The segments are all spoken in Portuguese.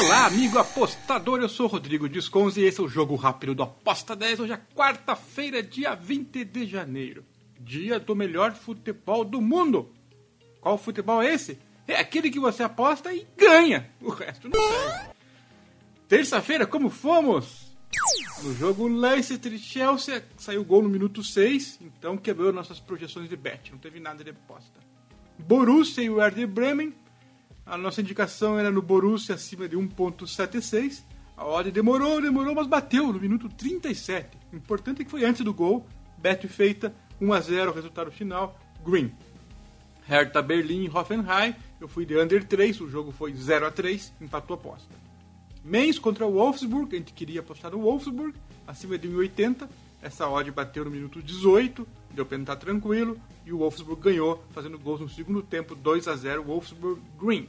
Olá, amigo apostador, eu sou o Rodrigo Disconzi e esse é o Jogo Rápido do Aposta 10. Hoje é quarta-feira, dia 20 de janeiro, dia do melhor futebol do mundo. Qual futebol é esse? É aquele que você aposta e ganha, o resto não serve. Terça-feira, como fomos? No jogo Leicester e Chelsea, saiu gol no minuto 6, então quebrou nossas projeções de bet, não teve nada de aposta. Borussia e o Werder Bremen, a nossa indicação era no Borussia acima de 1.76, a odd demorou, mas bateu no minuto 37. O importante é que foi antes do gol, bet feita, 1-0, resultado final, green. Hertha Berlim e Hoffenheim, eu fui de under 3, o jogo foi 0-3, empatou a aposta. Mainz contra o Wolfsburg, a gente queria apostar no Wolfsburg, acima de 1,80, essa odd bateu no minuto 18, deu pra entrar tranquilo, e o Wolfsburg ganhou, fazendo gols no segundo tempo, 2-0, Wolfsburg Green.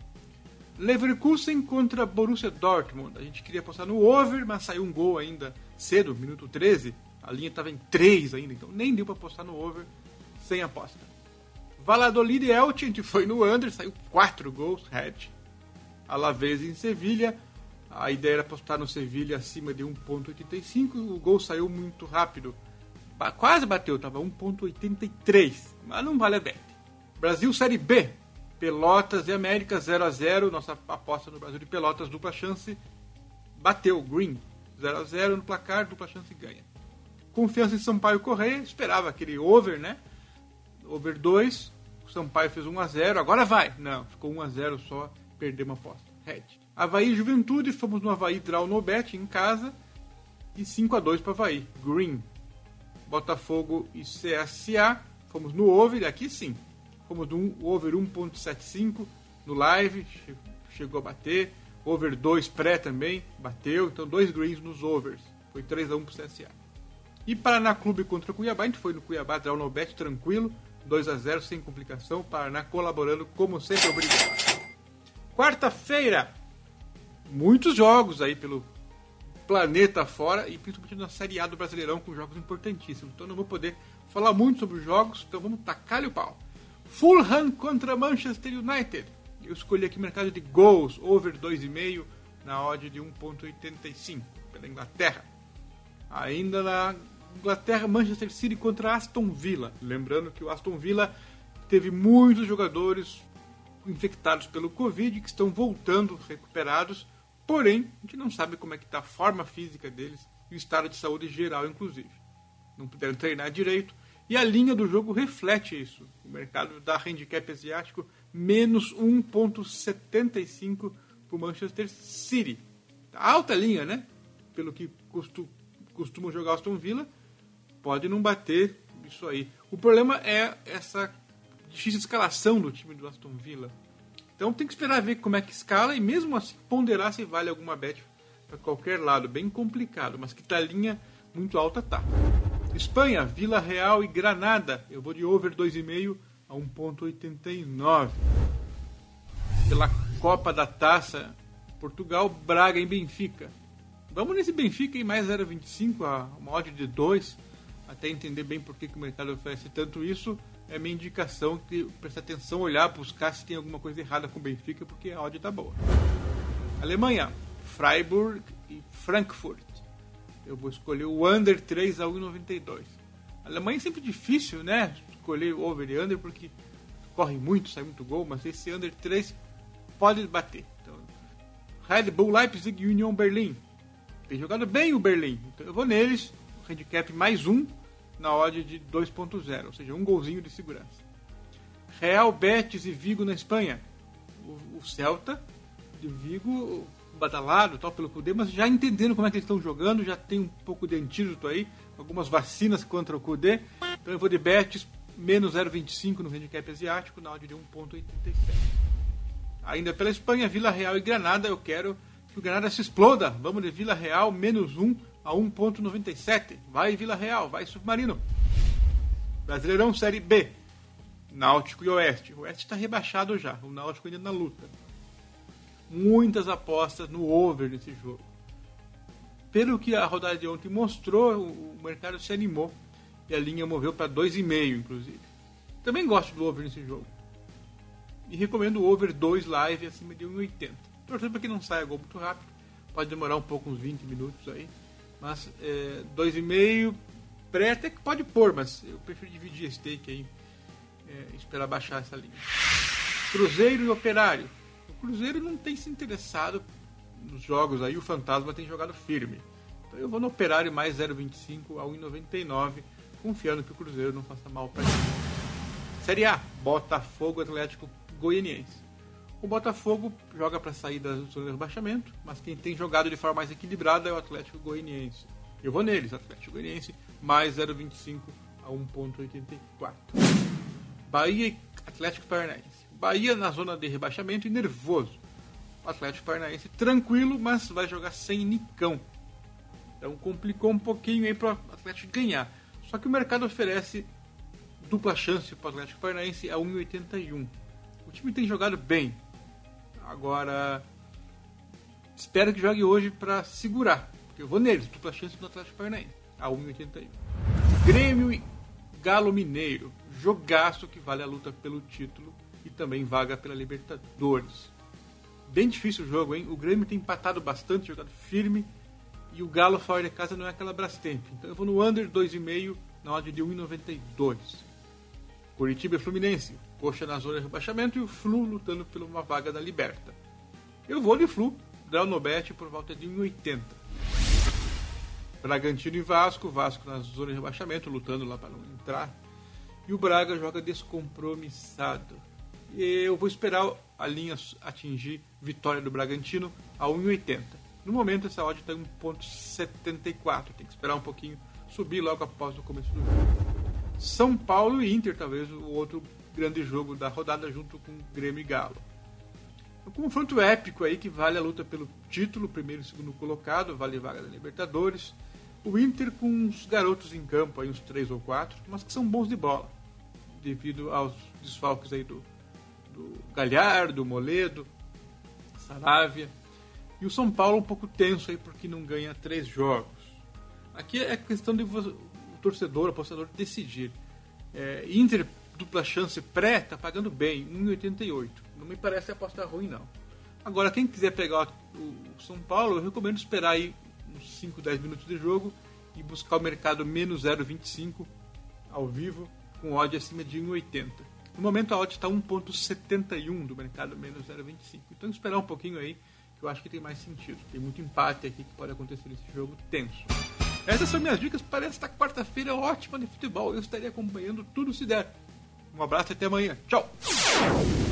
Leverkusen contra Borussia Dortmund, a gente queria apostar no over, mas saiu um gol ainda cedo, minuto 13, a linha estava em 3 ainda, então nem deu pra apostar no over, sem aposta. Valladolid e Elche, a gente foi no under, saiu 4 gols, head. Alavés em Sevilha, a ideia era apostar no Sevilha acima de 1.85, o gol saiu muito rápido, quase bateu, estava 1.83, mas não vale a bet. Brasil Série B, Pelotas e América 0-0, nossa aposta no Brasil de Pelotas, dupla chance, bateu, green, 0-0 no placar, dupla chance ganha. Confiança em Sampaio Correia, esperava aquele over, né? Over 2, o Sampaio fez 1-0, agora vai. Não, ficou 1-0 só, perdeu uma aposta. Head. Havaí e Juventude, fomos no Havaí Draw no Bet em casa e 5-2 para Havaí. Green. Botafogo e CSA, fomos no over, aqui sim. Fomos no over 1.75 no live, chegou a bater. Over 2 pré também, bateu. Então 2 greens nos overs. Foi 3-1 pro CSA. E Paraná Clube contra o Cuiabá, a gente foi no Cuiabá Draw no Bet tranquilo. 2-0 sem complicação. Paraná colaborando como sempre, obrigado. Quarta-feira, muitos jogos aí pelo planeta fora e principalmente na Série A do Brasileirão com jogos importantíssimos. Então não vou poder falar muito sobre os jogos, então vamos tacar-lhe o pau. Fulham contra Manchester United. Eu escolhi aqui o mercado de gols, over 2,5 na odd de 1.85 pela Inglaterra. Ainda na Inglaterra, Manchester City contra Aston Villa. Lembrando que o Aston Villa teve muitos jogadores infectados pelo Covid que estão voltando recuperados, porém a gente não sabe como é que está a forma física deles e o estado de saúde geral, inclusive. Não puderam treinar direito e a linha do jogo reflete isso. O mercado da handicap asiático menos 1.75 para o Manchester City. Alta linha, né? Pelo que costumam jogar Aston Villa, pode não bater isso aí. O problema é essa difícil escalação do time do Aston Villa. Então tem que esperar ver como é que escala e mesmo assim ponderar se vale alguma bet para qualquer lado. Bem complicado, mas que tá linha muito alta tá. Espanha, Vila Real e Granada. Eu vou de over 2,5 a 1.89. Pela Copa da Taça, Portugal, Braga em Benfica. Vamos nesse Benfica em mais 0,25, uma odd de 2, até entender bem por que o mercado oferece tanto isso. É minha indicação de prestar atenção, olhar, buscar se tem alguma coisa errada com o Benfica, porque a odd está boa. Alemanha, Freiburg e Frankfurt. Eu vou escolher o under 3 a 1,92. A Alemanha é sempre difícil, né? Escolher over e under, porque corre muito, sai muito gol, mas esse under 3 pode bater. Então, Red Bull Leipzig e Union Berlin. Tem jogado bem o Berlim, então eu vou neles, handicap mais 1 na odd de 2.0, ou seja, um golzinho de segurança. Real Betis e Vigo na Espanha. O Celta de Vigo badalado, tal, pelo Cudê, mas já entendendo como é que eles estão jogando, já tem um pouco de antídoto aí, algumas vacinas contra o Cudê, então eu vou de Betis menos 0.25 no handicap asiático na odd de 1.87. Ainda pela Espanha, Vila Real e Granada, eu quero que o Granada se exploda. Vamos de Vila Real, menos 1 a 1.97. Vai Vila Real, vai Submarino. Brasileirão Série B. Náutico e Oeste. O Oeste está rebaixado já, o Náutico ainda na luta. Muitas apostas no over nesse jogo. Pelo que a rodada de ontem mostrou, o mercado se animou e a linha moveu para 2,5, inclusive. Também gosto do over nesse jogo. E recomendo o over 2 live acima de 1,80. Torcendo para que não saia gol muito rápido. Pode demorar um pouco, uns 20 minutos aí. Mas 2,5 pré até que pode pôr, mas eu prefiro dividir esse take aí. Esperar baixar essa linha. Cruzeiro e Operário. O Cruzeiro não tem se interessado nos jogos aí. O Fantasma tem jogado firme. Então eu vou no Operário mais 0,25 a 1,99. Confiando que o Cruzeiro não faça mal para ele. Série A. Botafogo Atlético Goianiense. O Botafogo joga para sair da zona de rebaixamento, mas quem tem jogado de forma mais equilibrada é o Atlético Goianiense. Eu vou neles, Atlético Goianiense, mais 0,25 a 1,84. Bahia e Atlético Paranaense. Bahia na zona de rebaixamento e nervoso. O Atlético Paranaense tranquilo, mas vai jogar sem Nicão. Então complicou um pouquinho aí para o Atlético ganhar. Só que o mercado oferece dupla chance para o Atlético Paranaense a 1,81. O time tem jogado bem. Agora, espero que jogue hoje para segurar. Porque eu vou neles, dupla chance do Atlético Paranaense, a 1,81. Grêmio e Galo Mineiro. Jogaço que vale a luta pelo título e também vaga pela Libertadores. Bem difícil o jogo, hein? O Grêmio tem empatado bastante, jogado firme. E o Galo fora de casa não é aquela Brastemp. Então eu vou no under 2,5 na odd de 1,92. Curitiba e Fluminense. Coxa na zona de rebaixamento e o Flu lutando por uma vaga da Liberta. Eu vou de Flu, draw no bet por volta de 1,80. Bragantino e Vasco. Vasco na zona de rebaixamento, lutando lá para não entrar. E o Braga joga descompromissado. E eu vou esperar a linha atingir vitória do Bragantino a 1,80. No momento essa odd está em 1,74. Tem que esperar um pouquinho subir logo após o começo do jogo. São Paulo e Inter, talvez o outro grande jogo da rodada junto com Grêmio e Galo. Um confronto épico aí que vale a luta pelo título, primeiro e segundo colocado, vale vaga da Libertadores. O Inter com uns garotos em campo, aí uns 3 ou 4, mas que são bons de bola, devido aos desfalques aí do Galhardo, Moledo, Saravia. E o São Paulo um pouco tenso aí porque não ganha 3 jogos. Aqui é questão de o torcedor, o apostador decidir. Inter dupla chance pré tá pagando bem, 1,88. Não me parece aposta ruim não. Agora quem quiser pegar o São Paulo, eu recomendo esperar aí uns 5, 10 minutos de jogo e buscar o mercado menos 0,25 ao vivo com odd acima de 1,80. No momento a odd está 1,71 do mercado menos 0,25. Então esperar um pouquinho aí, que eu acho que tem mais sentido. Tem muito empate aqui que pode acontecer nesse jogo tenso. Essas são minhas dicas para esta quarta-feira ótima de futebol. Eu estarei acompanhando tudo se der. Um abraço e até amanhã. Tchau!